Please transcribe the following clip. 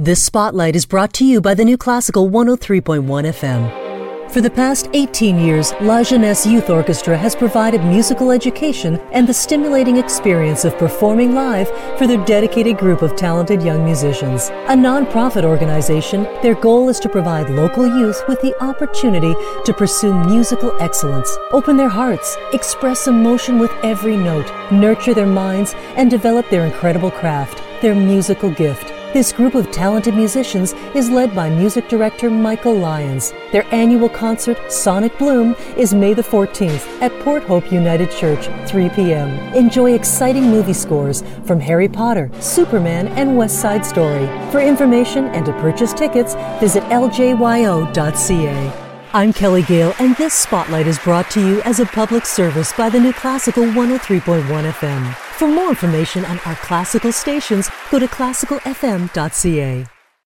This spotlight is brought to you by the New Classical 103.1 FM. For the past 18 years, La Jeunesse Youth Orchestra has provided musical education and the stimulating experience of performing live for their dedicated group of talented young musicians. A non-profit organization, their goal is to provide local youth with the opportunity to pursue musical excellence, open their hearts, express emotion with every note, nurture their minds, and develop their incredible craft, their musical gift. This group of talented musicians is led by music director Michael Lyons. Their annual concert, Sonic Bloom, is May the 14th at Port Hope United Church, 3 p.m. Enjoy exciting movie scores from Harry Potter, Superman, and West Side Story. For information and to purchase tickets, visit ljyo.ca. I'm Kelly Gale, and this Spotlight is brought to you as a public service by the New Classical 103.1 FM. For more information on our classical stations, go to classicalfm.ca.